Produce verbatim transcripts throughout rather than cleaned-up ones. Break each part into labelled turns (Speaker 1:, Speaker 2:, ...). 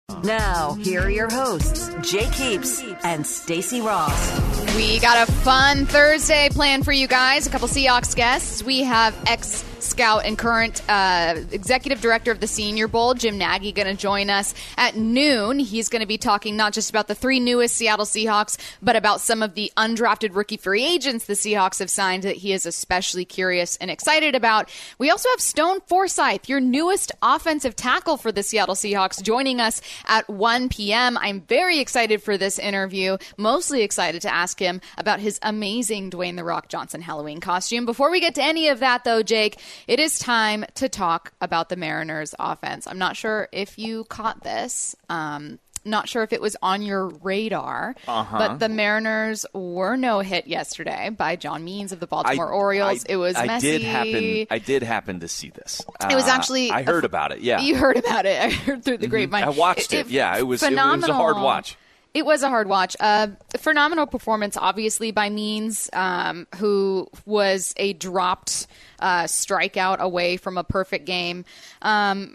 Speaker 1: Now, here are your hosts, Jake Heaps and Stacey Ross.
Speaker 2: We got a fun Thursday planned for you guys. A couple Seahawks guests. We have ex-scout and current uh, executive director of the Senior Bowl, Jim Nagy, going to join us at noon. He's going to be talking not just about the three newest Seattle Seahawks, but about some of the undrafted rookie free agents the Seahawks have signed that he is especially curious and excited about. We also have Stone Forsythe, your newest offensive tackle for the Seattle Seahawks, joining us at one p.m. I'm very excited for this interview, mostly excited to ask him about his amazing Dwayne "The Rock" Johnson Halloween costume. Before we get to any of that, though, Jake, it is time to talk about the Mariners offense. I'm not sure if you caught this. Um, not sure if it was on your radar,
Speaker 3: uh-huh.
Speaker 2: but the Mariners were no hit yesterday by John Means of the Baltimore
Speaker 3: I,
Speaker 2: Orioles.
Speaker 3: I,
Speaker 2: it was
Speaker 3: I
Speaker 2: messy.
Speaker 3: Did happen, I did happen to see this.
Speaker 2: It was
Speaker 3: uh,
Speaker 2: actually...
Speaker 3: I heard about it, yeah.
Speaker 2: You heard about it. I heard through the grapevine.
Speaker 3: I watched it, it yeah. It was,
Speaker 2: phenomenal.
Speaker 3: It was a hard watch.
Speaker 2: It was a hard watch. Uh, phenomenal performance, obviously, by Means, um, who was a dropped uh, strikeout away from a perfect game. Um,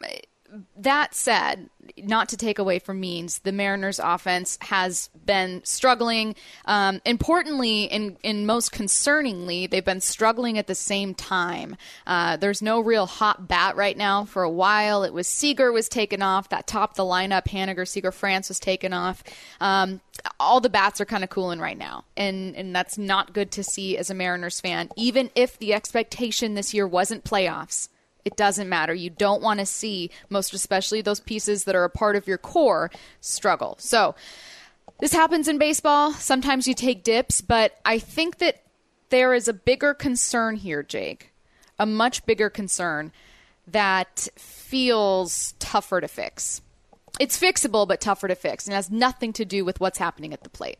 Speaker 2: that said, not to take away from Means, the Mariners offense has been struggling. Um, importantly, and, and most concerningly, they've been struggling at the same time. Uh, there's no real hot bat right now. For a while, it was Seager was taken off. That topped the lineup. Haniger, Seager, France was taken off. Um, all the bats are kind of cooling right now. And, and that's not good to see as a Mariners fan, even if the expectation this year wasn't playoffs. It doesn't matter. You don't want to see, most especially those pieces that are a part of your core, struggle. So this happens in baseball. Sometimes you take dips, but I think that there is a bigger concern here, Jake, a much bigger concern that feels tougher to fix. It's fixable, but tougher to fix, and it has nothing to do with what's happening at the plate.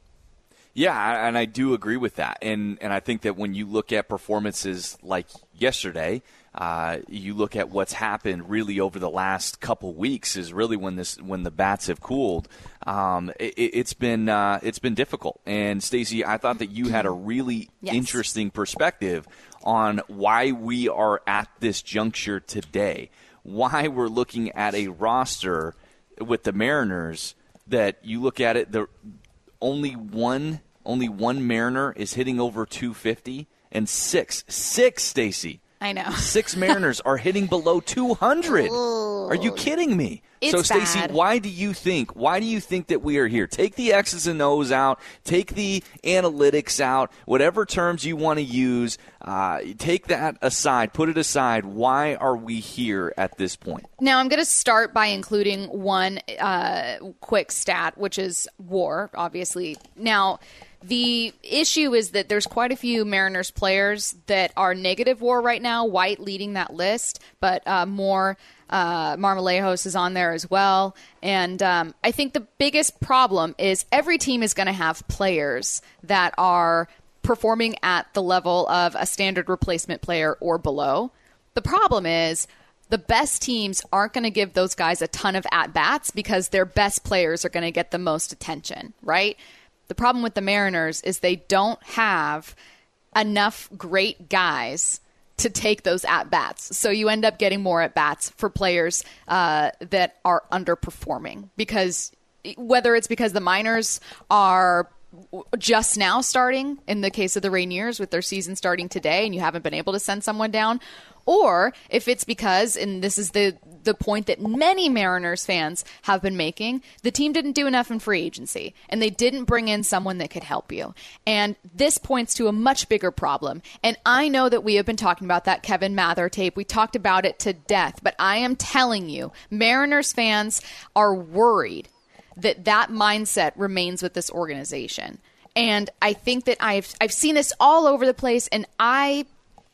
Speaker 3: Yeah, and I do agree with that. And and I think that when you look at performances like yesterday, uh, you look at what's happened really over the last couple weeks is really when this when the bats have cooled. Um, it, it's been uh, it's been difficult. And Stacey, I thought that you had a really
Speaker 2: yes.
Speaker 3: interesting perspective on why we are at this juncture today, why we're looking at a roster with the Mariners that you look at it the only one only one Mariner is hitting over two fifty, and six six Stacey.
Speaker 2: I know.
Speaker 3: Six Mariners are hitting below two hundred.
Speaker 2: Ooh.
Speaker 3: Are you kidding me?
Speaker 2: It's
Speaker 3: so Stacey,
Speaker 2: bad.
Speaker 3: why do you think why do you think that we are here? Take the X's and O's out, take the analytics out, whatever terms you want to use, uh, take that aside, put it aside. Why are we here at this point?
Speaker 2: Now, I'm going to start by including one uh, quick stat, which is WAR, obviously. Now, the issue is that there's quite a few Mariners players that are negative WAR right now, White leading that list, but uh, more uh, Marmolejos is on there as well. And um, I think the biggest problem is every team is going to have players that are performing at the level of a standard replacement player or below. The problem is the best teams aren't going to give those guys a ton of at-bats because their best players are going to get the most attention, right? The problem with the Mariners is they don't have enough great guys to take those at-bats. So you end up getting more at-bats for players uh, that are underperforming. Because whether it's because the minors are just now starting, in the case of the Rainiers with their season starting today, and you haven't been able to send someone down, or if it's because, and this is the the point that many Mariners fans have been making, the team didn't do enough in free agency, and they didn't bring in someone that could help you. And this points to a much bigger problem. And I know that we have been talking about that Kevin Mather tape. We talked about it to death, but I am telling you, Mariners fans are worried that that mindset remains with this organization. And I think that I've I've seen this all over the place, and I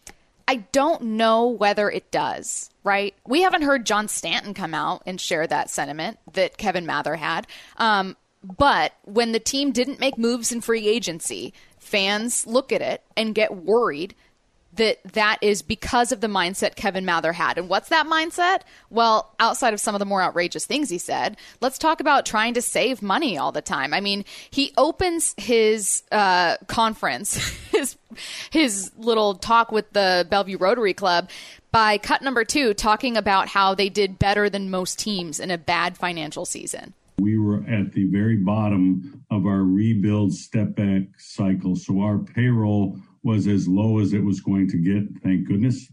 Speaker 2: I don't know whether it does, right? We haven't heard John Stanton come out and share that sentiment that Kevin Mather had. Um, but when the team didn't make moves in free agency, fans look at it and get worried that that is because of the mindset Kevin Mather had. And what's that mindset? Well, outside of some of the more outrageous things he said, let's talk about trying to save money all the time. I mean, he opens his uh, conference, his his little talk with the Bellevue Rotary Club by cut number two, talking about how they did better than most teams in a bad financial season.
Speaker 4: We were at the very bottom of our rebuild step back cycle. So our payroll was as low as it was going to get, thank goodness.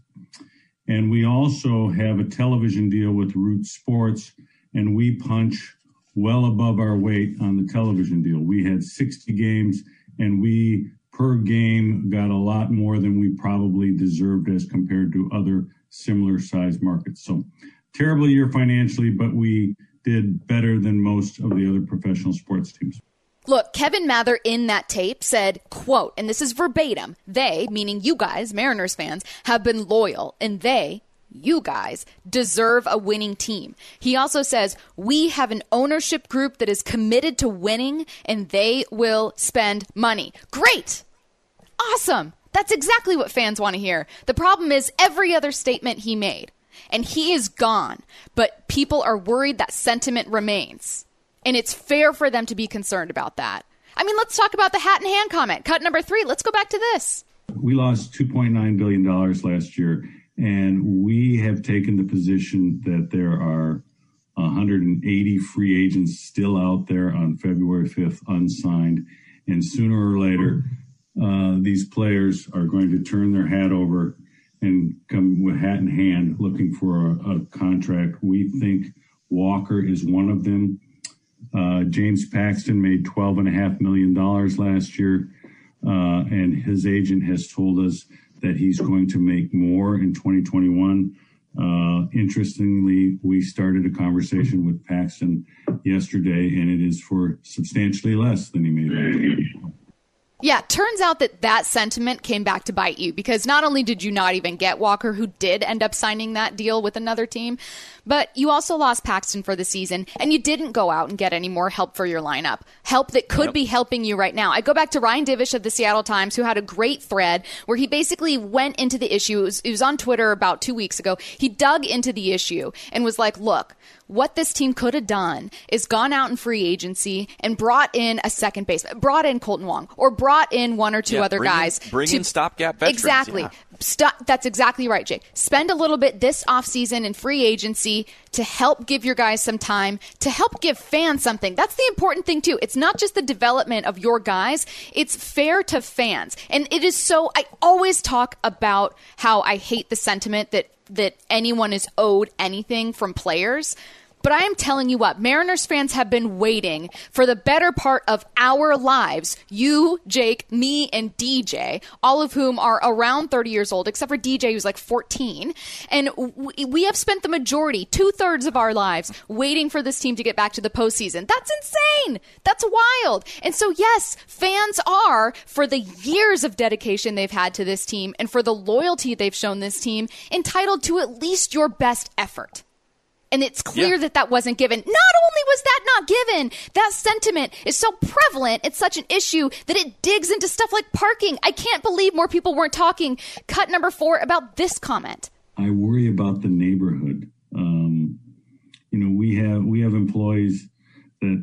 Speaker 4: And we also have a television deal with Root Sports, and we punch well above our weight on the television deal. We had sixty games, and we per game got a lot more than we probably deserved as compared to other similar size markets. So terrible year financially, but we did better than most of the other professional sports teams.
Speaker 2: Look, Kevin Mather in that tape said, quote, and this is verbatim, they, meaning you guys, Mariners fans, have been loyal, and they, you guys, deserve a winning team. He also says, we have an ownership group that is committed to winning, and they will spend money. Great! Awesome! That's exactly what fans want to hear. The problem is every other statement he made, and he is gone, but people are worried that sentiment remains. And it's fair for them to be concerned about that. I mean, let's talk about the hat in hand comment. Cut number three. Let's go back to this.
Speaker 4: We lost two point nine billion dollars last year, and we have taken the position that there are one hundred eighty free agents still out there on February fifth unsigned. And sooner or later, uh, these players are going to turn their hat over and come with hat in hand looking for a, a contract. We think Walker is one of them. Uh, James Paxton made twelve point five million dollars last year, uh, and his agent has told us that he's going to make more in twenty twenty-one. Uh, interestingly, we started a conversation with Paxton yesterday, and it is for substantially less than he made last year.
Speaker 2: Yeah, turns out that that sentiment came back to bite you, because not only did you not even get Walker, who did end up signing that deal with another team, but you also lost Paxton for the season, and you didn't go out and get any more help for your lineup. Help that could yep. be helping you right now. I go back to Ryan Divish of the Seattle Times, who had a great thread where he basically went into the issue. It was, it was on Twitter about two weeks ago. He dug into the issue and was like, look, what this team could have done is gone out in free agency and brought in a second baseman, brought in Colton Wong, or brought in one or two
Speaker 3: yeah,
Speaker 2: other
Speaker 3: bring
Speaker 2: guys.
Speaker 3: In, bring
Speaker 2: to,
Speaker 3: in stopgap veterans.
Speaker 2: Exactly.
Speaker 3: Yeah.
Speaker 2: Stop, that's exactly right, Jake. Spend a little bit this offseason in free agency to help give your guys some time, to help give fans something. That's the important thing, too. It's not just the development of your guys. It's fair to fans. And it is so, I always talk about how I hate the sentiment that, that anyone is owed anything from players. But I am telling you what, Mariners fans have been waiting for the better part of our lives. You, Jake, me, and D J, all of whom are around thirty years old, except for D J, who's like fourteen. And we have spent the majority, two-thirds of our lives, waiting for this team to get back to the postseason. That's insane. That's wild. And so, yes, fans are, for the years of dedication they've had to this team and for the loyalty they've shown this team, entitled to at least your best effort. And it's clear yeah. that that wasn't given. Not only was that not given, that sentiment is so prevalent, it's such an issue that it digs into stuff like parking. I can't believe more people weren't talking. Cut number four about this comment.
Speaker 4: I worry about the neighborhood. Um, you know, we have we have employees that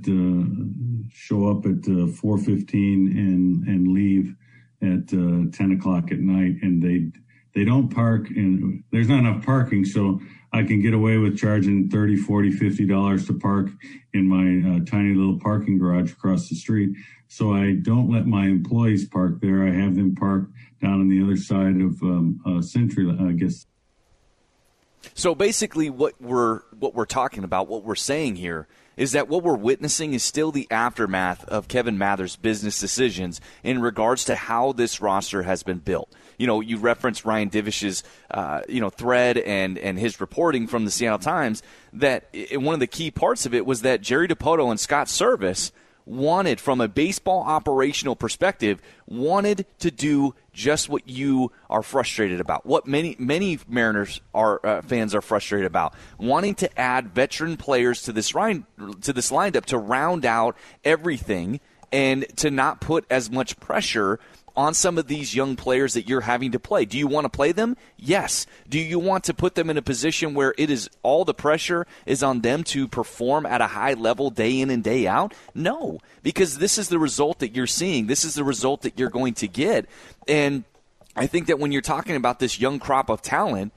Speaker 4: uh, show up at uh, four fifteen and, and leave at uh, ten o'clock at night, and they they don't park, and there's not enough parking, so I can get away with charging thirty, forty, fifty dollars to park in my uh, tiny little parking garage across the street. So I don't let my employees park there. I have them park down on the other side of um, uh, Century, I guess.
Speaker 3: So basically what we're what we're talking about, what we're saying here, is that what we're witnessing is still the aftermath of Kevin Mather's business decisions in regards to how this roster has been built. You know, you referenced Ryan Divish's, uh, you know, thread and, and his reporting from the Seattle Times that it, one of the key parts of it was that Jerry Dipoto and Scott Service wanted, from a baseball operational perspective, wanted to do just what you are frustrated about, what many many Mariners are uh, fans are frustrated about, wanting to add veteran players to this line, to this lineup to round out everything and to not put as much pressure on some of these young players that you're having to play. Do you want to play them? Yes. Do you want to put them in a position where it is all the pressure is on them to perform at a high level day in and day out? No, because this is the result that you're seeing. This is the result that you're going to get. And I think that when you're talking about this young crop of talent,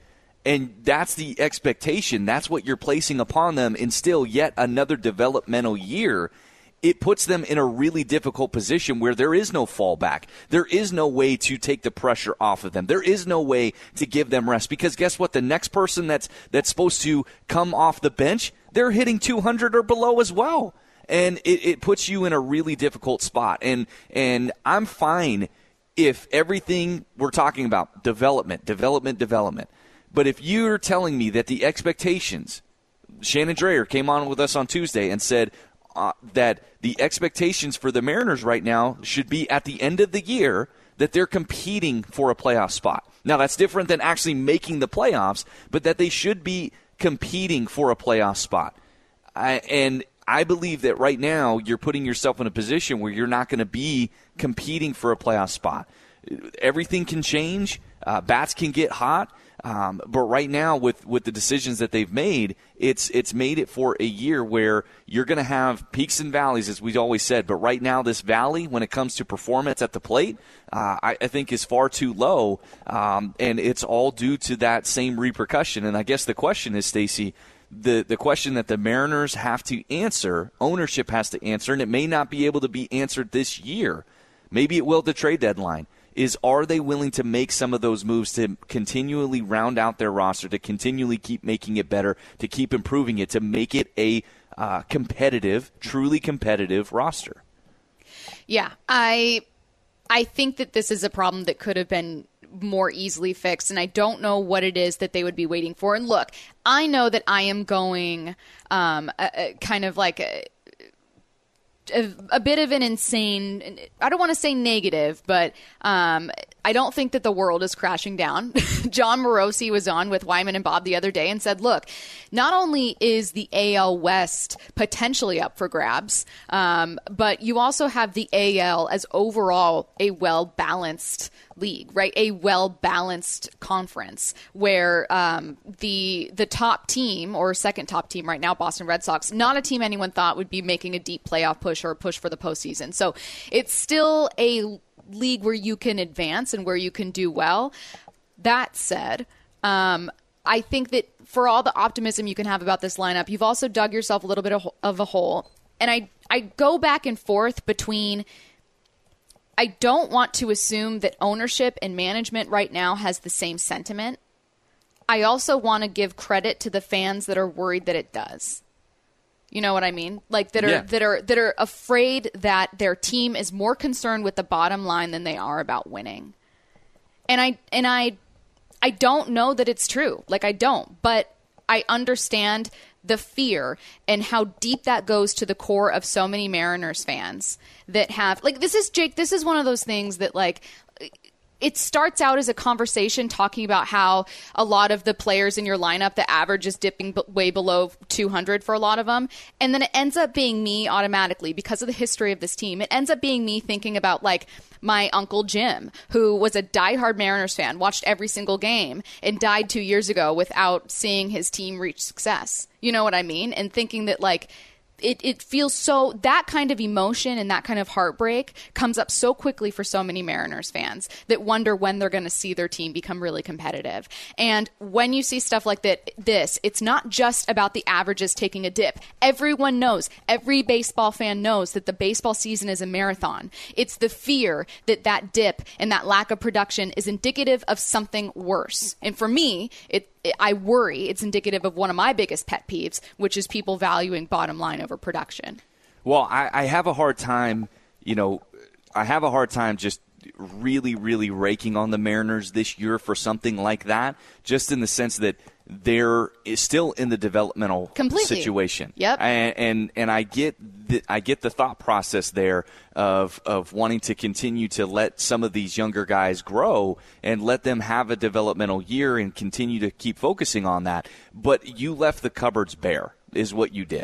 Speaker 3: And that's the expectation. That's what you're placing upon them. And still yet another developmental year, it puts them in a really difficult position where there is no fallback. There is no way to take the pressure off of them. There is no way to give them rest. Because guess what? The next person that's that's supposed to come off the bench, they're hitting two hundred or below as well. And it, it puts you in a really difficult spot. And and I'm fine if everything we're talking about, development, development, development. But if you're telling me that the expectations, Shannon Drayer came on with us on Tuesday and said uh, that the expectations for the Mariners right now should be at the end of the year that they're competing for a playoff spot. Now, that's different than actually making the playoffs, but that they should be competing for a playoff spot. I, and I believe that right now you're putting yourself in a position where you're not going to be competing for a playoff spot. Everything can change. Uh, bats can get hot. Um, but right now, with, with the decisions that they've made, it's it's made it for a year where you're going to have peaks and valleys, as we've always said. But right now, this valley, when it comes to performance at the plate, uh, I, I think is far too low, um, and it's all due to that same repercussion. And I guess the question is, Stacey, the the question that the Mariners have to answer, ownership has to answer, and it may not be able to be answered this year. Maybe it will at the trade deadline. Is are they willing to make some of those moves to continually round out their roster, to continually keep making it better, to keep improving it, to make it a uh, competitive, truly competitive roster?
Speaker 2: Yeah, I I think that this is a problem that could have been more easily fixed, and I don't know what it is that they would be waiting for. And look, I know that I am going um, a, a kind of like a, a, a bit of an insane, I don't want to say negative, but um, I don't think that the world is crashing down. John Morosi was on with Wyman and Bob the other day and said, look, not only is the A L West potentially up for grabs, um, but you also have the A L as overall a well-balanced league, right? A well-balanced conference where um, the the top team or second top team right now, Boston Red Sox, not a team anyone thought would be making a deep playoff push or a push for the postseason. So it's still a league where you can advance and where you can do well. That said, um, I think that for all the optimism you can have about this lineup, you've also dug yourself a little bit of, of a hole. And I, I go back and forth between, I don't want to assume that ownership and management right now has the same sentiment. I also want to give credit to the fans that are worried that it does. You know what I mean? Like that are
Speaker 3: yeah.
Speaker 2: that are that are afraid that their team is more concerned with the bottom line than they are about winning. And I and I I don't know that it's true. Like I don't, but I understand the fear and how deep that goes to the core of so many Mariners fans that have like this is Jake, this is one of those things that like it starts out as a conversation talking about how a lot of the players in your lineup, the average is dipping b- way below two hundred for a lot of them. And then it ends up being me automatically because of the history of this team. It ends up being me thinking about like my Uncle Jim, who was a diehard Mariners fan, watched every single game and died two years ago without seeing his team reach success. You know what I mean? And thinking that like, It it feels so, that kind of emotion and that kind of heartbreak comes up so quickly for so many Mariners fans that wonder when they're going to see their team become really competitive. And when you see stuff like that, this, it's not just about the averages taking a dip. Everyone knows, every baseball fan knows that the baseball season is a marathon. It's the fear that that dip and that lack of production is indicative of something worse. And for me, it I worry it's indicative of one of my biggest pet peeves, which is people valuing bottom line over production.
Speaker 3: Well, I, I have a hard time, you know, I have a hard time just really, really raking on the Mariners this year for something like that, just in the sense that they're still in the developmental
Speaker 2: Completely.
Speaker 3: situation.
Speaker 2: Yep.
Speaker 3: And, and and I get the, I get the thought process there of of wanting to continue to let some of these younger guys grow and let them have a developmental year and continue to keep focusing on that. But you left the cupboards bare is what you did.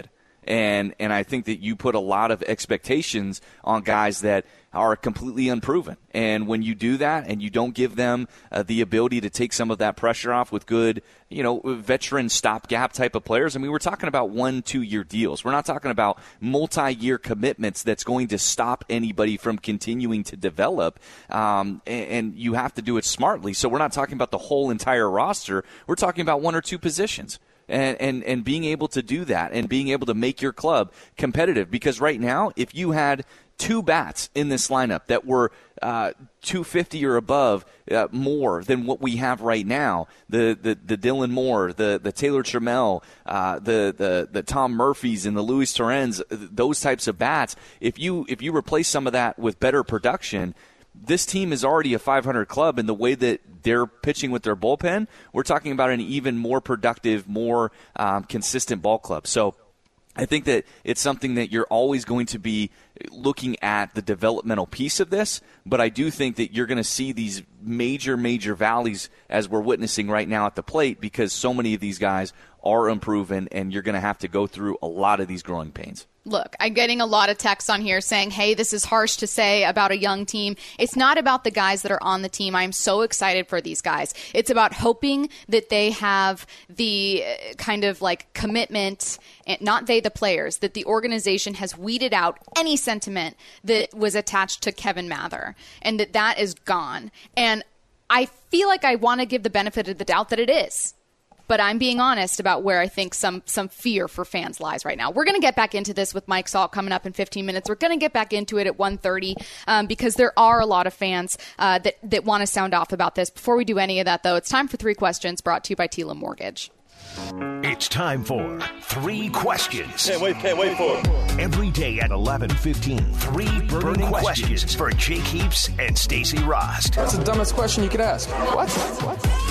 Speaker 3: And and I think that you put a lot of expectations on guys that are completely unproven. And when you do that and you don't give them uh, the ability to take some of that pressure off with good, you know, veteran stopgap type of players, I mean, we're talking about one, two-year deals. We're not talking about multi-year commitments that's going to stop anybody from continuing to develop. Um, and, and you have to do it smartly. So we're not talking about the whole entire roster. We're talking about one or two positions. And, and and being able to do that and being able to make your club competitive. Because right now, if you had two bats in this lineup that were uh, two fifty or above uh, more than what we have right now, the the, the Dylan Moore, the the Taylor Trammell, uh, the, the the Tom Murphys and the Luis Torrens, those types of bats, if you if you replace some of that with better production, this team is already a five hundred club, and the way that they're pitching with their bullpen, we're talking about an even more productive, more um, consistent ball club. So I think that it's something that you're always going to be looking at the developmental piece of this, but I do think that you're going to see these major, major valleys as we're witnessing right now at the plate because so many of these guys are unproven, and you're going to have to go through a lot of these growing pains.
Speaker 2: Look, I'm getting a lot of texts on here saying, hey, this is harsh to say about a young team. It's not about the guys that are on the team. I'm so excited for these guys. It's about hoping that they have the kind of like commitment, and not they, the players, that the organization has weeded out any sentiment that was attached to Kevin Mather and that that is gone. And I feel like I want to give the benefit of the doubt that it is. But I'm being honest about where I think some some fear for fans lies right now. We're going to get back into this with Mike Salt coming up in fifteen minutes. We're going to get back into it at one thirty um, because there are a lot of fans uh, that, that want to sound off about this. Before we do any of that, though, it's time for Three Questions brought to you by Tila Mortgage.
Speaker 5: It's time for Three Questions.
Speaker 6: Can't wait, can't wait for it.
Speaker 5: Every day at eleven fifteen, three burning, burning questions. questions for Jake Heaps and Stacey Rost.
Speaker 7: That's the dumbest question you could ask. What? What?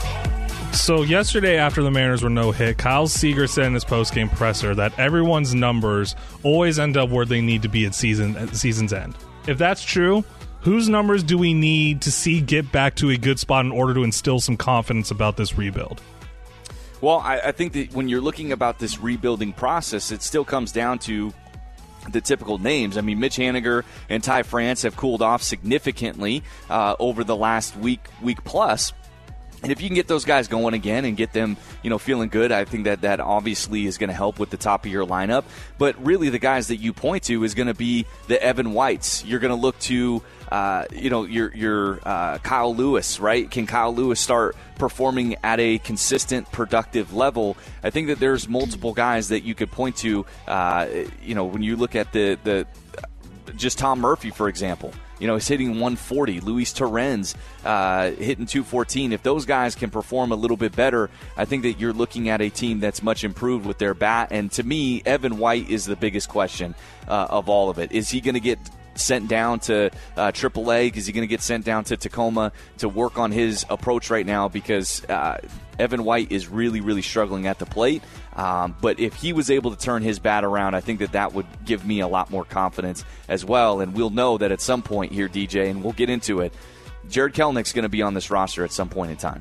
Speaker 8: So yesterday after the Mariners were no-hit, Kyle Seager said in his post-game presser that everyone's numbers always end up where they need to be at season at season's end. If that's true, whose numbers do we need to see get back to a good spot in order to instill some confidence about this rebuild?
Speaker 3: Well, I, I think that when you're looking about this rebuilding process, it still comes down to the typical names. I mean, Mitch Haniger and Ty France have cooled off significantly uh, over the last week, week plus. And if you can get those guys going again and get them, you know, feeling good, I think that that obviously is going to help with the top of your lineup. But really the guys that you point to is going to be the Evan Whites. You're going to look to, uh, you know, your your uh, Kyle Lewis, right? Can Kyle Lewis start performing at a consistent, productive level? I think that there's multiple guys that you could point to, uh, you know, when you look at the, the just Tom Murphy, for example. You know, he's hitting one forty. Luis Torrens uh, hitting two fourteen. If those guys can perform a little bit better, I think that you're looking at a team that's much improved with their bat. And to me, Evan White is the biggest question uh, of all of it. Is he going to get sent down to uh, triple A? Is he going to get sent down to Tacoma to work on his approach right now? Because uh, Evan White is really, really struggling at the plate. Um, but if he was able to turn his bat around, I think that that would give me a lot more confidence as well. And we'll know that at some point here, D J, and we'll get into it, Jared Kelenich's going to be on this roster at some point in time.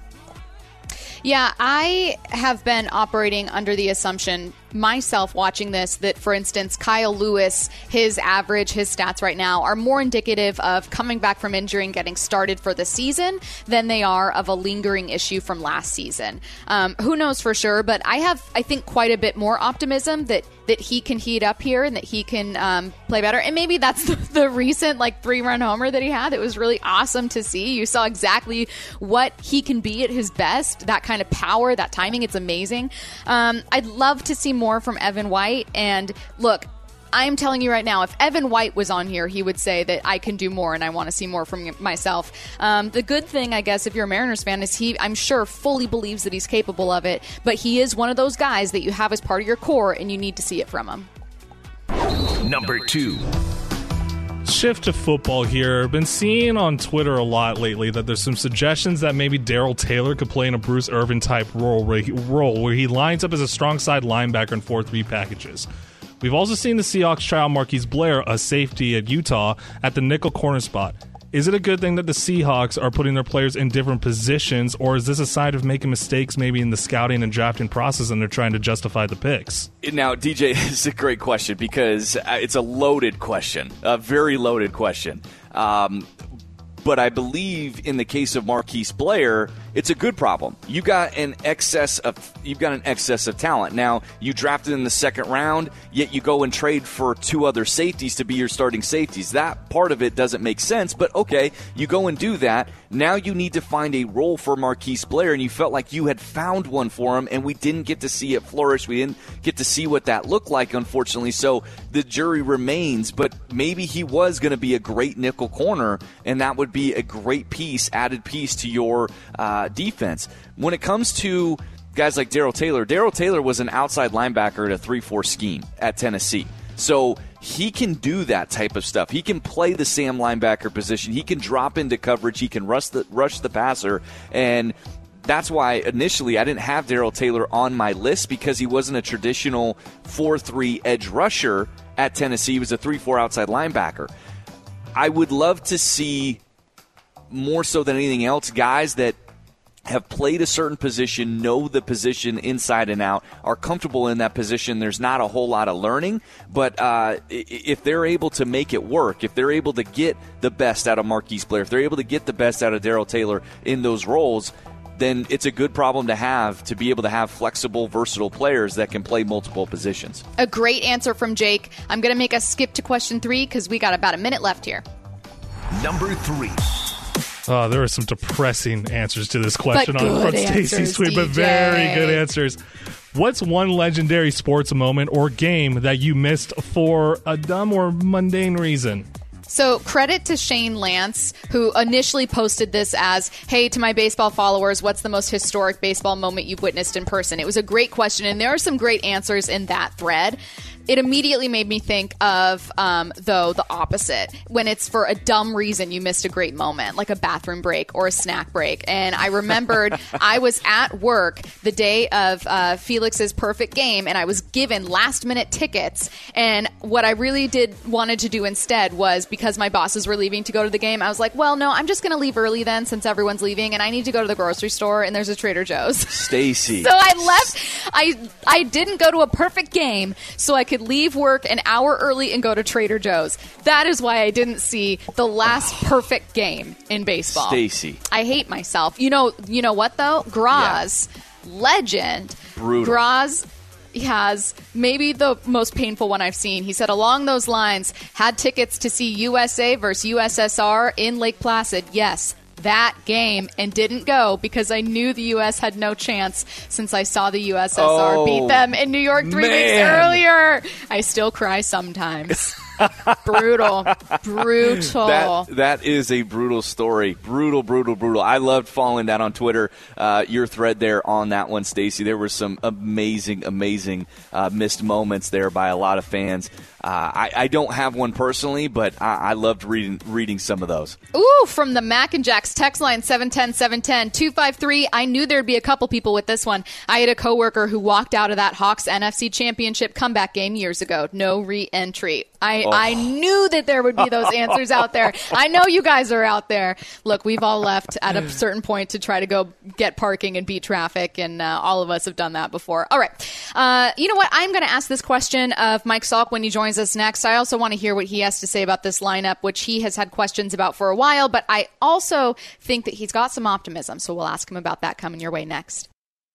Speaker 2: Yeah, I have been operating under the assumption myself watching this that, for instance, Kyle Lewis, his average, his stats right now are more indicative of coming back from injury and getting started for the season than they are of a lingering issue from last season. Um, who knows for sure, but I have, I think, quite a bit more optimism that that he can heat up here and that he can um, play better. And maybe that's the, the recent like three-run homer that he had. It was really awesome to see. You saw exactly what he can be at his best, that kind of power, that timing. It's amazing. Um, I'd love to see more from Evan White. And look, I'm telling you right now, if Evan White was on here, he would say that I can do more and I want to see more from myself. Um, the good thing, I guess, if you're a Mariners fan, is he, I'm sure, fully believes that he's capable of it. But he is one of those guys that you have as part of your core, and you need to see it from him.
Speaker 5: Number two.
Speaker 8: Shift to football here. Been seeing on Twitter a lot lately that there's some suggestions that maybe Darrell Taylor could play in a Bruce Irvin type role where he, role where he lines up as a strong side linebacker in four three packages. We've also seen the Seahawks try out Marquise Blair, a safety at Utah, at the nickel corner spot. Is it a good thing that the Seahawks are putting their players in different positions, or is this a sign of making mistakes maybe in the scouting and drafting process and they're trying to justify the picks?
Speaker 3: Now, D J, this is a great question because it's a loaded question, a very loaded question. Um, but I believe in the case of Marquise Blair, it's a good problem. You got an excess of you've got an excess of talent. Now, you drafted in the second round, yet you go and trade for two other safeties to be your starting safeties. That part of it doesn't make sense, but okay, you go and do that. Now you need to find a role for Marquise Blair, and you felt like you had found one for him, and we didn't get to see it flourish. We didn't get to see what that looked like, unfortunately, so the jury remains, but maybe he was going to be a great nickel corner, and that would be a great piece, added piece to your uh, defense. When it comes to guys like Darrell Taylor, Darrell Taylor was an outside linebacker at a three four scheme at Tennessee. So he can do that type of stuff. He can play the Sam linebacker position. He can drop into coverage. He can rush the, rush the passer. And that's why initially I didn't have Darrell Taylor on my list because he wasn't a traditional four three edge rusher at Tennessee. He was a three four outside linebacker. I would love to see, more so than anything else, guys that have played a certain position, know the position inside and out, are comfortable in that position. There's not a whole lot of learning, but uh, if they're able to make it work, if they're able to get the best out of Marquise Blair, if they're able to get the best out of Darrell Taylor in those roles, then it's a good problem to have, to be able to have flexible, versatile players that can play multiple positions.
Speaker 2: A great answer from Jake. I'm going to make us skip to question three because we got about a minute left here.
Speaker 5: Number three.
Speaker 8: Oh, there were some depressing answers to this question
Speaker 2: but
Speaker 8: on from Stacey's tweet, but very good answers. What's one legendary sports moment or game that you missed for a dumb or mundane reason?
Speaker 2: So credit to Shane Lance, who initially posted this as, hey, to my baseball followers, what's the most historic baseball moment you've witnessed in person? It was a great question, and there are some great answers in that thread. It immediately made me think of, um, though, the opposite. When it's for a dumb reason you missed a great moment, like a bathroom break or a snack break. And I remembered I was at work the day of uh, Felix's perfect game, and I was given last-minute tickets. And what I really did wanted to do instead was, because my bosses were leaving to go to the game, I was like, well, no, I'm just going to leave early then since everyone's leaving, and I need to go to the grocery store, and there's a Trader Joe's.
Speaker 3: Stacey.
Speaker 2: So I left. I I didn't go to a perfect game so I could leave work an hour early and go to Trader Joe's. That is why I didn't see the last perfect game in baseball.
Speaker 3: Stacey.
Speaker 2: I hate myself. You know, you know what though? Graz, yeah. legend.
Speaker 3: Brutal.
Speaker 2: Graz has maybe the most painful one I've seen. He said along those lines, had tickets to see U S A versus U S S R in Lake Placid. Yes, that game, and didn't go because I knew the U S had no chance since I saw the U S S R
Speaker 3: oh,
Speaker 2: beat them in New York three
Speaker 3: man.
Speaker 2: weeks earlier. I still cry sometimes. Brutal. Brutal.
Speaker 3: That, that is a brutal story. Brutal, brutal, brutal. I loved following that on Twitter, uh, your thread there on that one, Stacey. There were some amazing, amazing uh, missed moments there by a lot of fans. Uh, I, I don't have one personally, but I, I loved reading reading some of those.
Speaker 2: Ooh, from the Mac and Jacks text line seven ten, seven ten, two five three. I knew there'd be a couple people with this one. I had a coworker who walked out of that Hawks N F C Championship comeback game years ago. No re-entry. I, oh. I knew that there would be those answers out there. I know you guys are out there. Look, we've all left at a certain point to try to go get parking and beat traffic, and uh, all of us have done that before. All right. Uh, you know what? I'm going to ask this question of Mike Salk when he joins us next. I also want to hear what he has to say about this lineup, which he has had questions about for a while, but I also think that he's got some optimism, so we'll ask him about that coming your way next.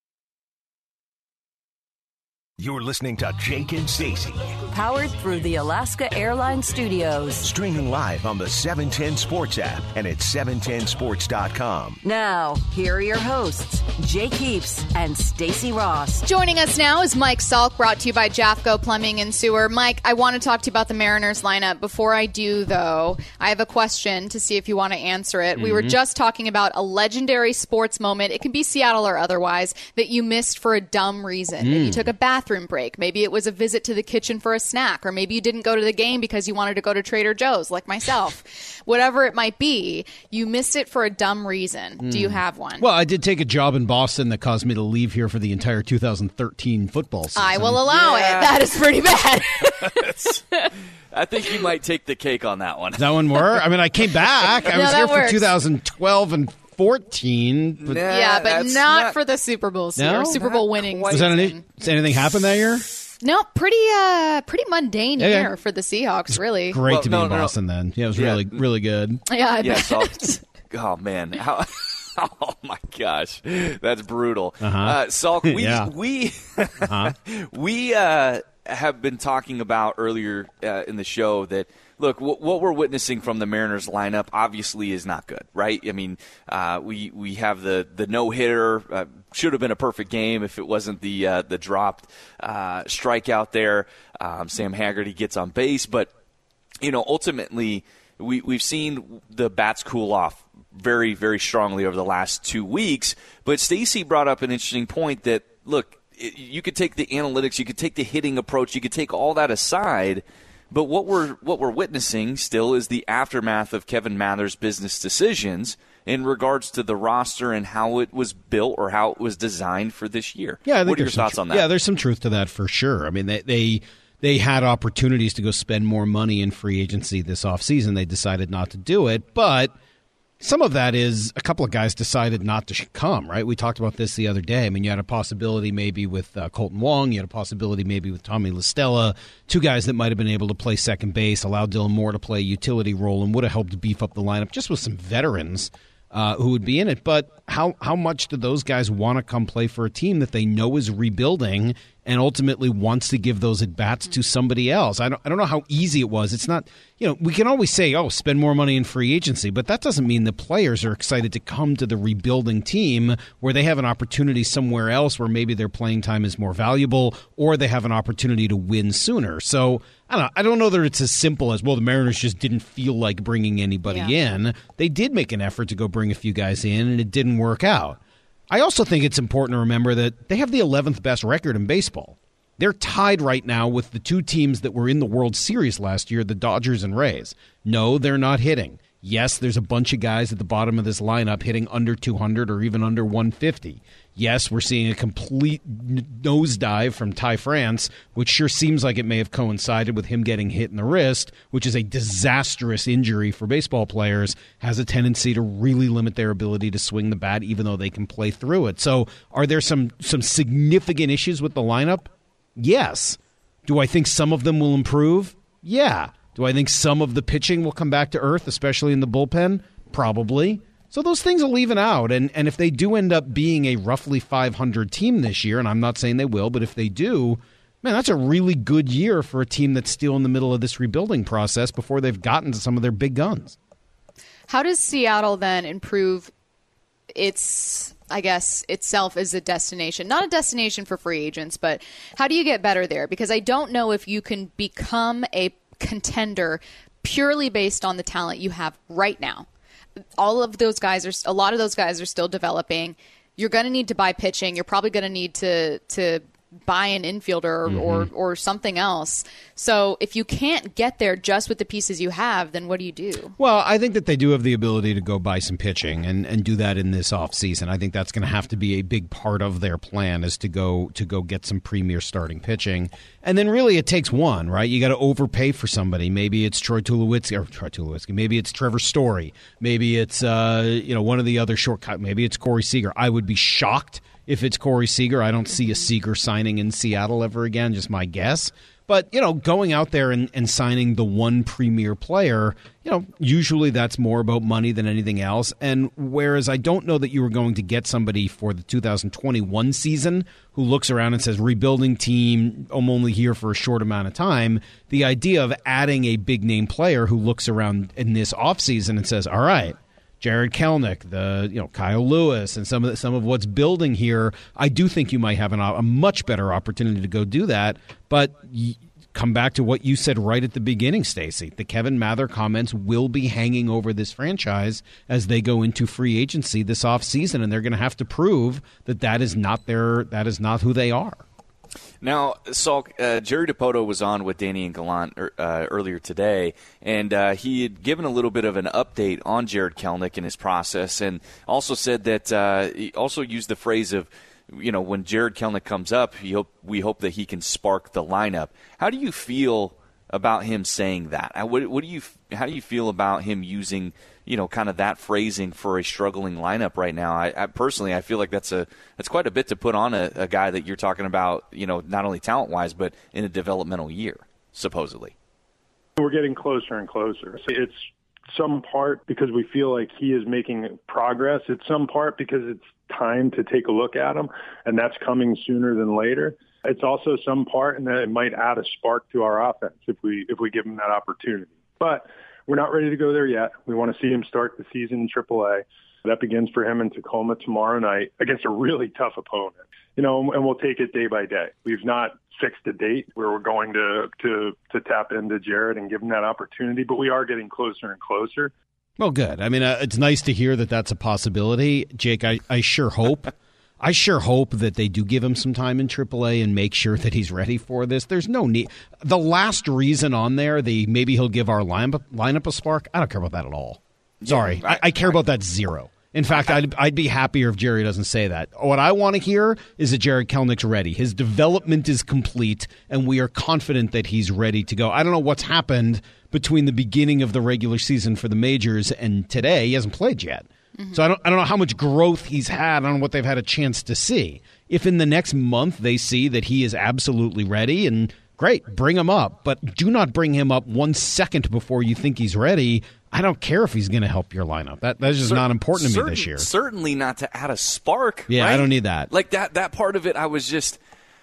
Speaker 5: You're listening to Jake and Stacey.
Speaker 1: Powered through the Alaska Airlines Studios.
Speaker 5: Streaming live on the seven ten Sports app and at seven ten sports dot com.
Speaker 1: Now, here are your hosts, Jake Heaps and Stacey Ross.
Speaker 2: Joining us now is Mike Salk, brought to you by Jafco Plumbing and Sewer. Mike, I want to talk to you about the Mariners lineup. Before I do, though, I have a question to see if you want to answer it. Mm-hmm. We were just talking about a legendary sports moment. It can be Seattle or otherwise that you missed for a dumb reason. Mm. Maybe you took a bathroom break. Maybe it was a visit to the kitchen for a snack, or maybe you didn't go to the game because you wanted to go to Trader Joe's, like myself. Whatever it might be, you missed it for a dumb reason. Mm. Do you have one?
Speaker 6: Well, I did take a job in Boston that caused me to leave here for the entire two thousand thirteen football season.
Speaker 2: I will allow
Speaker 3: yeah.
Speaker 2: it. That is pretty bad.
Speaker 3: I think you might take the cake on that one.
Speaker 6: Is that one more? I mean, I came back. I
Speaker 2: No,
Speaker 6: was
Speaker 2: that
Speaker 6: here for
Speaker 2: works.
Speaker 6: two thousand twelve and fourteen. But
Speaker 3: Nah,
Speaker 2: yeah, but not,
Speaker 3: that's not
Speaker 2: for the Super Bowl
Speaker 6: No?
Speaker 2: or Super Bowl winning.
Speaker 3: quite.
Speaker 6: was that any,
Speaker 2: season.
Speaker 6: does anything happen that year?
Speaker 2: No, pretty uh, pretty mundane
Speaker 6: Yeah, yeah.
Speaker 2: year for the Seahawks. Really.
Speaker 6: Great
Speaker 3: Well,
Speaker 6: to be
Speaker 3: no,
Speaker 6: in
Speaker 3: no, no.
Speaker 6: Boston then. Yeah, it was
Speaker 3: Yeah.
Speaker 6: really, really good.
Speaker 2: Yeah, I
Speaker 3: Yeah,
Speaker 2: bet.
Speaker 3: Salk. Oh man, how? Oh my gosh, that's brutal.
Speaker 6: Uh-huh.
Speaker 3: Uh, Salk, we
Speaker 6: Yeah.
Speaker 3: we
Speaker 6: Uh-huh.
Speaker 3: we uh, have been talking about earlier uh, in the show that look, w- what we're witnessing from the Mariners lineup obviously is not good, right? I mean, uh, we we have the the no hitter. Uh, should have been a perfect game if it wasn't the uh, the dropped uh, strikeout there. Um, Sam Haggerty gets on base, but you know, ultimately, we, we've seen the bats cool off very, very strongly over the last two weeks. But Stacey brought up an interesting point that, look, it, you could take the analytics, you could take the hitting approach, you could take all that aside. But what we're what we're witnessing still is the aftermath of Kevin Mather's business decisions in regards to the roster and how it was built or how it was designed for this year.
Speaker 6: Yeah, I think
Speaker 3: what are your
Speaker 6: there's some
Speaker 3: thoughts
Speaker 6: tr-
Speaker 3: on that?
Speaker 6: Yeah, there's some truth to that for sure. I mean, they they, they had opportunities to go spend more money in free agency this offseason. They decided not to do it, but some of that is a couple of guys decided not to sh- come, right? We talked about this the other day. I mean, you had a possibility maybe with uh, Colton Wong. You had a possibility maybe with Tommy LaStella, two guys that might have been able to play second base, allow Dylan Moore to play a utility role, and would have helped beef up the lineup just with some veterans uh, who would be in it. But how, how much do those guys want to come play for a team that they know is rebuilding and ultimately wants to give those at-bats to somebody else? I don't, I don't know how easy it was. It's not, you know, we can always say, oh, spend more money in free agency, but that doesn't mean the players are excited to come to the rebuilding team where they have an opportunity somewhere else where maybe their playing time is more valuable or they have an opportunity to win sooner. So I don't know, I don't know that it's as simple as, well, the Mariners just didn't feel like bringing anybody
Speaker 2: Yeah.
Speaker 6: in. They did make an effort to go bring a few guys in, and it didn't work out. I also think it's important to remember that they have the eleventh best record in baseball. They're tied right now with the two teams that were in the World Series last year, the Dodgers and Rays. No, they're not hitting. Yes, there's a bunch of guys at the bottom of this lineup hitting under two hundred or even under one fifty. Yes, we're seeing a complete nosedive from Ty France, which sure seems like it may have coincided with him getting hit in the wrist, which is a disastrous injury for baseball players, has a tendency to really limit their ability to swing the bat even though they can play through it. So are there some, some significant issues with the lineup? Yes. Do I think some of them will improve? Yeah. Do I think some of the pitching will come back to earth, especially in the bullpen? Probably. So those things will even out, and, and if they do end up being a roughly five hundred team this year, and I'm not saying they will, but if they do, man, that's a really good year for a team that's still in the middle of this rebuilding process before they've gotten to some of their big guns.
Speaker 2: How does Seattle then improve its, I guess, itself as a destination? Not a destination for free agents, but how do you get better there? Because I don't know if you can become a contender purely based on the talent you have right now. All of those guys are, a lot of those guys are still developing. You're going to need to buy pitching. You're probably going to need to to buy an infielder or, mm-hmm. or or something else. So if you can't get there just with the pieces you have, then what do you do?
Speaker 6: Well, I think that they do have the ability to go buy some pitching and, and do that in this offseason. I think that's going to have to be a big part of their plan is to go to go get some premier starting pitching. And then really it takes one, right? You got to overpay for somebody. Maybe it's Troy Tulowitzki or Troy Tulowitzki. Maybe it's Trevor Story. Maybe it's uh, you know one of the other shortcut. Maybe it's Corey Seager. I would be shocked if it's Corey Seager. I don't see a Seager signing in Seattle ever again, just my guess. But, you know, going out there and, and signing the one premier player, you know, usually that's more about money than anything else. And whereas I don't know that you were going to get somebody for the two thousand twenty-one season who looks around and says, rebuilding team, I'm only here for a short amount of time, the idea of adding a big-name player who looks around in this offseason and says, all right, Jared Kelenic, the you know Kyle Lewis, and some of the, some of what's building here, I do think you might have an, a much better opportunity to go do that. But y- come back to what you said right at the beginning, Stacey. The Kevin Mather comments will be hanging over this franchise as they go into free agency this offseason, and they're going to have to prove that that is not their that is not who they are.
Speaker 3: Now, Salk, uh, Jerry Dipoto was on with Danny and Gallant er, uh, earlier today, and uh, he had given a little bit of an update on Jared Kelenic and his process, and also said that uh, he also used the phrase of, you know, when Jared Kelenic comes up, he hope, we hope that he can spark the lineup. How do you feel about him saying that? What, what do you, how do you feel about him using, you know, kind of that phrasing for a struggling lineup right now? I, I personally, I feel like that's a that's quite a bit to put on a, a guy that you're talking about, you know, not only talent wise, but in a developmental year, supposedly.
Speaker 9: We're getting closer and closer. It's some part because we feel like he is making progress. It's some part because it's time to take a look at him, and that's coming sooner than later. It's also some part in that it might add a spark to our offense if we if we give him that opportunity. But we're not ready to go there yet. We want to see him start the season in triple A. That begins for him in Tacoma tomorrow night against a really tough opponent. You know, and we'll take it day by day. We've not fixed a date where we're going to to to tap into Jared and give him that opportunity, but we are getting closer and closer.
Speaker 6: Well, good. I mean, uh, it's nice to hear that that's a possibility. Jake, I, I sure hope I sure hope that they do give him some time in triple A and make sure that he's ready for this. There's no need. The last reason on there, the maybe he'll give our lineup, lineup a spark, I don't care about that at all. Sorry. Yeah, I, I care I, about that zero. In fact, I'd, I'd be happier if Jerry doesn't say that. What I want to hear is that Jared Kelenick's ready. His development is complete, and we are confident that he's ready to go. I don't know what's happened between the beginning of the regular season for the majors and today. He hasn't played yet. Mm-hmm. So I don't I don't know how much growth he's had. I don't know what they've had a chance to see. If in the next month they see that he is absolutely ready, and great, bring him up. But do not bring him up one second before you think he's ready. I don't care if he's going to help your lineup. That That's just Cer- not important to
Speaker 3: certain,
Speaker 6: me this year.
Speaker 3: Certainly not to add a spark.
Speaker 6: Yeah,
Speaker 3: right?
Speaker 6: I don't need that.
Speaker 3: Like that, that part of it, I was just...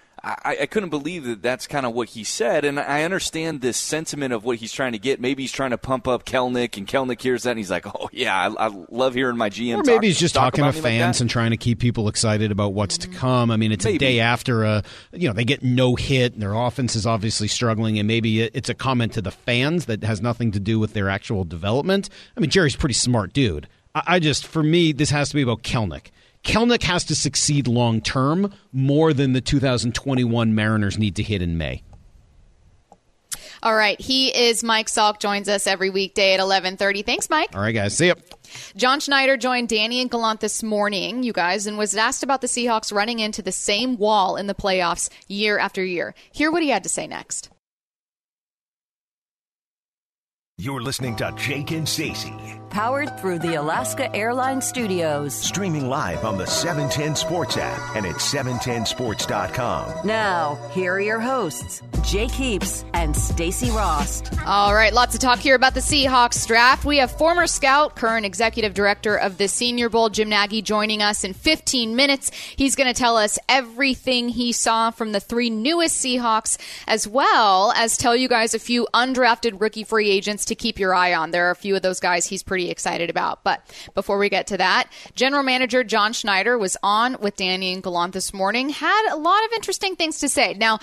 Speaker 3: I, I couldn't believe that that's kind of what he said, and I understand this sentiment of what he's trying to get. Maybe he's trying to pump up Kelenic, and Kelenic hears that, and he's like, oh, yeah, I, I love hearing my G M
Speaker 6: Or maybe
Speaker 3: talk,
Speaker 6: he's just
Speaker 3: talk
Speaker 6: talking to fans
Speaker 3: like
Speaker 6: and trying to keep people excited about what's to come. I mean, it's
Speaker 3: maybe.
Speaker 6: a day after a, you know, they get no hit, and their offense is obviously struggling, and maybe it's a comment to the fans that has nothing to do with their actual development. I mean, Jerry's a pretty smart dude. I, I just, for me, this has to be about Kelenic. Kelenic has to succeed long-term more than the two thousand twenty-one Mariners need to hit in May.
Speaker 2: All right. He is Mike Salk, joins us every weekday at eleven thirty. Thanks, Mike.
Speaker 6: All right, guys. See ya.
Speaker 2: John Schneider joined Danny and Gallant this morning, you guys, and was asked about the Seahawks running into the same wall in the playoffs year after year. Hear what he had to say next.
Speaker 5: You're listening to Jake and Stacey.
Speaker 1: Powered through the Alaska Airlines Studios.
Speaker 5: Streaming live on the seven ten Sports app and at seven ten sports dot com.
Speaker 1: Now, here are your hosts, Jake Heaps and Stacey Rost.
Speaker 2: All right, lots of talk here about the Seahawks draft. We have former scout, current executive director of the Senior Bowl, Jim Nagy, joining us in fifteen minutes. He's going to tell us everything he saw from the three newest Seahawks, as well as tell you guys a few undrafted rookie free agents to keep your eye on. There are a few of those guys he's pretty excited about. But before we get to that, General Manager John Schneider was on with Danny and Gallant this morning, had a lot of interesting things to say. Now,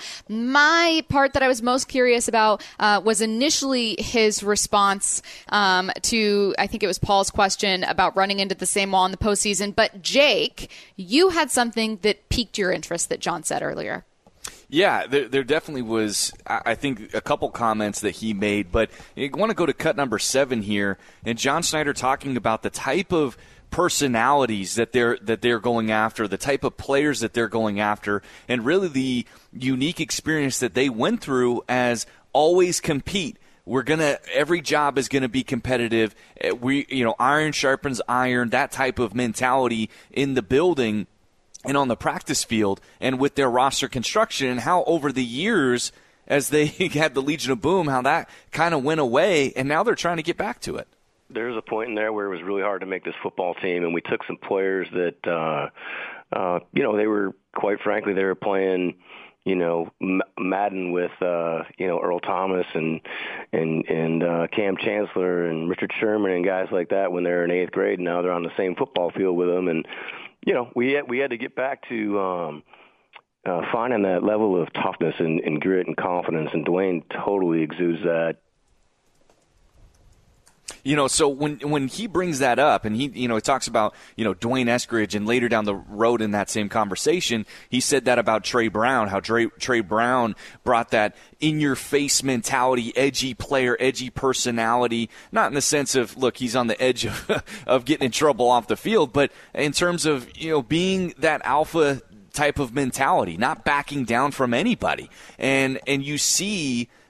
Speaker 2: my part that I was most curious about uh, was initially his response um, to, I think it was Paul's question about running into the same wall in the postseason. But Jake, you had something that piqued your interest that John said earlier.
Speaker 3: Yeah, there, there definitely was, I think, a couple comments that he made. But I want to go to cut number seven here, and John Schneider talking about the type of personalities that they're that they're going after, the type of players that they're going after, and really the unique experience that they went through as always compete. We're gonna every job is gonna be competitive. We, you know, iron sharpens iron. That type of mentality in the building and on the practice field, and with their roster construction, and how over the years, as they had the Legion of Boom, how that kind of went away, and now they're trying to get back to it.
Speaker 10: There's a point in there where it was really hard to make this football team, and we took some players that, uh, uh, you know, they were, quite frankly, they were playing, you know, Madden with, uh, you know, Earl Thomas and and and uh, Cam Chancellor and Richard Sherman and guys like that when they're in eighth grade, and now they're on the same football field with them, and you know, we had, we had to get back to um, uh, finding that level of toughness and, and grit and confidence, and Dwayne totally exudes that.
Speaker 3: You know, so when when he brings that up, and he, you know, he talks about, you know, Dwayne Eskridge, and later down the road in that same conversation, he said that about Trey Brown, how Trey, Trey Brown brought that in-your-face mentality, edgy player, edgy personality, not in the sense of, look, he's on the edge of, of getting in trouble off the field, but in terms of, you know, being that alpha type of mentality, not backing down from anybody. And and you see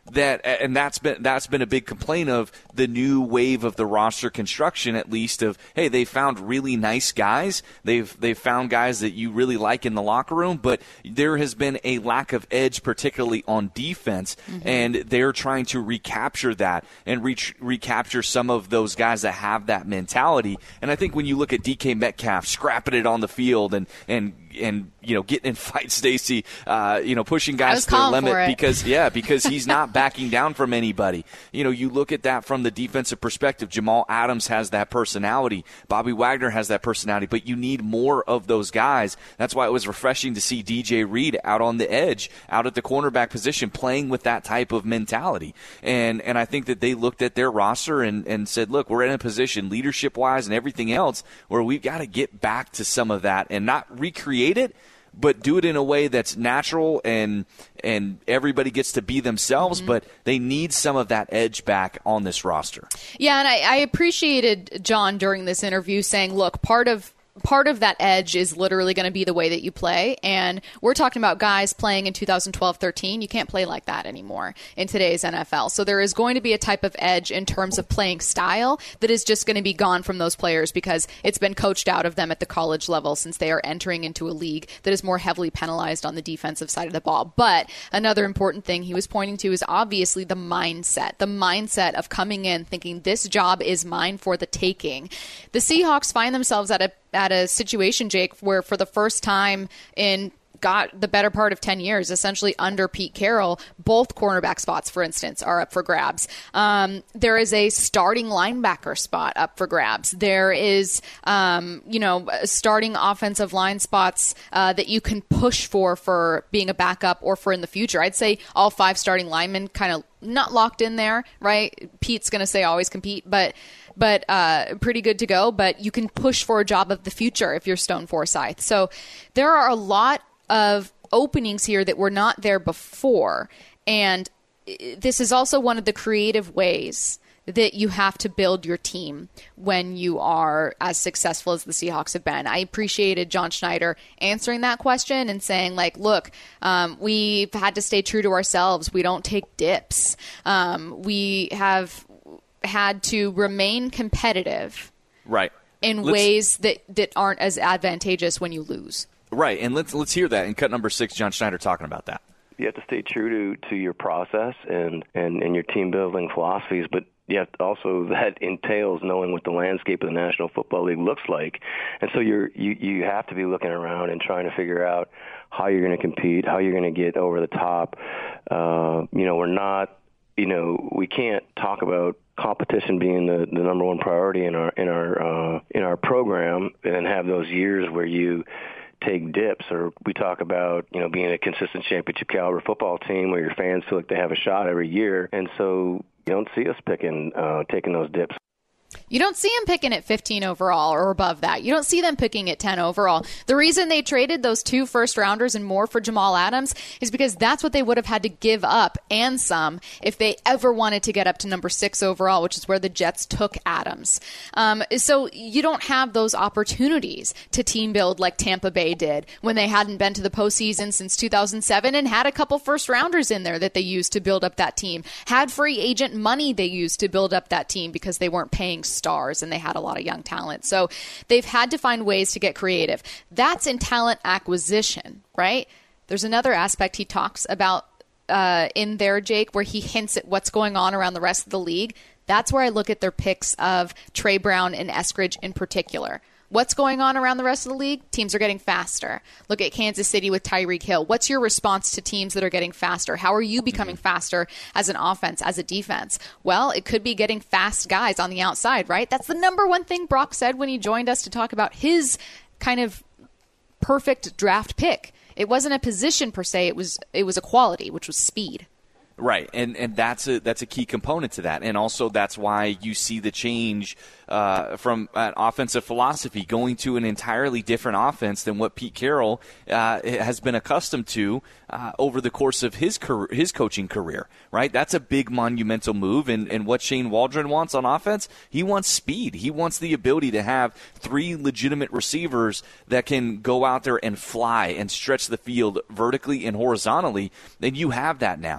Speaker 3: that, and that's been that's been a big complaint of the new wave of the roster construction, at least of, hey, they found really nice guys. They've they've found guys that you really like in the locker room, but there has been a lack of edge, particularly on defense, mm-hmm. and they're trying to recapture that and re- recapture some of those guys that have that mentality. And I think when you look at D K Metcalf scrapping it on the field and and and you know getting in fights, Stacey, uh, you know pushing guys to their limit because yeah because he's not backing down from anybody. You know you look at that from the defensive perspective. Jamal Adams has that personality. Bobby Wagner has that personality, but you need more of those guys. That's why it was refreshing to see D J Reed out on the edge, out at the cornerback position, playing with that type of mentality. And and I think that they looked at their roster and, and said, look, we're in a position leadership-wise and everything else where we've got to get back to some of that and not recreate it, but do it in a way that's natural and and everybody gets to be themselves, mm-hmm. but they need some of that edge back on this roster.
Speaker 2: Yeah, and I, I appreciated John during this interview saying, look, part of Part of that edge is literally going to be the way that you play. And we're talking about guys playing in two thousand twelve thirteen. You can't play like that anymore in today's N F L. So there is going to be a type of edge in terms of playing style that is just going to be gone from those players because it's been coached out of them at the college level since they are entering into a league that is more heavily penalized on the defensive side of the ball. But another important thing he was pointing to is obviously the mindset, the mindset of coming in thinking this job is mine for the taking. The Seahawks find themselves at a at a situation, Jake, where for the first time in got the better part of ten years, essentially under Pete Carroll, both cornerback spots, for instance, are up for grabs. Um, there is a starting linebacker spot up for grabs. There is, um, you know, starting offensive line spots uh, that you can push for for being a backup or for in the future. I'd say all five starting linemen kind of not locked in there, right? Pete's going to say always compete, but but uh, pretty good to go. But you can push for a job of the future if you're Stone Forsythe. So there are a lot of openings here that were not there before. And this is also one of the creative ways that you have to build your team when you are as successful as the Seahawks have been. I appreciated John Schneider answering that question and saying, like, look, um, we've had to stay true to ourselves. We don't take dips. Um, we have had to remain competitive
Speaker 3: right.
Speaker 2: in
Speaker 3: let's,
Speaker 2: ways that, that aren't as advantageous when you lose.
Speaker 3: Right, and let's let's hear that in cut number six, John Schneider talking about that.
Speaker 10: You have to stay true to, to your process and, and, and your team-building philosophies, but you have to also that entails knowing what the landscape of the National Football League looks like. And so you're, you, you have to be looking around and trying to figure out how you're going to compete, how you're going to get over the top. Uh, you know, we're not, you know, we can't talk about competition being the, the number one priority in our in our uh, in our program and then have those years where you take dips, or we talk about, you know, being a consistent championship caliber football team where your fans feel like they have a shot every year. And so you don't see us picking, uh, taking those dips.
Speaker 2: You don't see them picking at fifteen overall or above that. You don't see them picking at ten overall. The reason they traded those two first-rounders and more for Jamal Adams is because that's what they would have had to give up and some if they ever wanted to get up to number six overall, which is where the Jets took Adams. Um, so you don't have those opportunities to team build like Tampa Bay did when they hadn't been to the postseason since two thousand seven and had a couple first-rounders in there that they used to build up that team, had free agent money they used to build up that team because they weren't paying stars and they had a lot of young talent. So they've had to find ways to get creative. That's in talent acquisition, right? There's another aspect he talks about uh, in there, Jake, where he hints at what's going on around the rest of the league. That's where I look at their picks of Trey Brown and Eskridge in particular. What's going on around the rest of the league? Teams are getting faster. Look at Kansas City with Tyreek Hill. What's your response to teams that are getting faster? How are you becoming faster as an offense, as a defense? Well, it could be getting fast guys on the outside, right? That's the number one thing Brock said when he joined us to talk about his kind of perfect draft pick. It wasn't a position per se. It was it was a quality, which was speed.
Speaker 3: Right, and and that's a that's a key component to that, and also that's why you see the change uh, from an offensive philosophy going to an entirely different offense than what Pete Carroll uh, has been accustomed to uh, over the course of his career, his coaching career. Right, that's a big monumental move, and and what Shane Waldron wants on offense, he wants speed. He wants the ability to have three legitimate receivers that can go out there and fly and stretch the field vertically and horizontally. And you have that now. So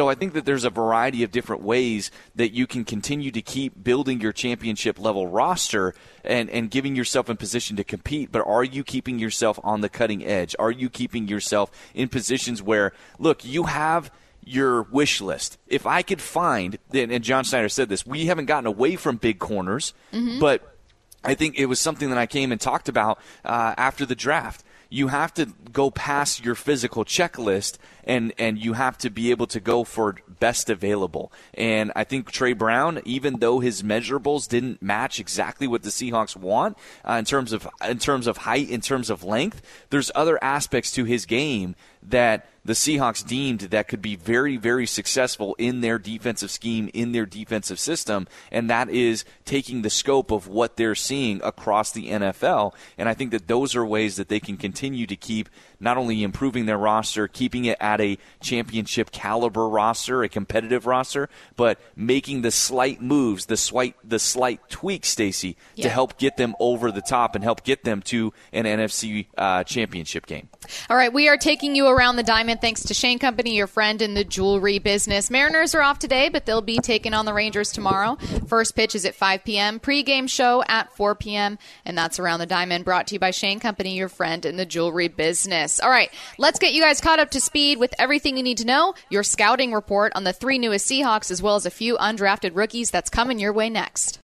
Speaker 3: so I think that there's a variety of different ways that you can continue to keep building your championship level roster and, and giving yourself in position to compete. But are you keeping yourself on the cutting edge? Are you keeping yourself in positions where, look, you have your wish list. If I could find, and John Schneider said this, we haven't gotten away from big corners, mm-hmm. but I think it was something that I came and talked about uh, after the draft. You have to go past your physical checklist, and, and you have to be able to go for best available. And I think Trey Brown, even though his measurables didn't match exactly what the Seahawks want uh, in terms of in terms of height, in terms of length, there's other aspects to his game that the Seahawks deemed that could be very, very successful in their defensive scheme, in their defensive system, and that is taking the scope of what they're seeing across the N F L. And I think that those are ways that they can continue to keep not only improving their roster, keeping it at a championship caliber roster, a competitive roster, but making the slight moves, the slight, the slight tweaks, Stacey, yeah. to help get them over the top and help get them to an N F C uh, championship game.
Speaker 2: All right, we are taking you around the diamond thanks to Shane Company, your friend in the jewelry business. Mariners are off today, but they'll be taking on the Rangers tomorrow. First pitch is at five p.m., pregame show at four p.m., and that's Around the Diamond, brought to you by Shane Company, your friend in the jewelry business. All right, let's get you guys caught up to speed with everything you need to know, your scouting report on the three newest Seahawks, as well as a few undrafted rookies. That's coming your way next.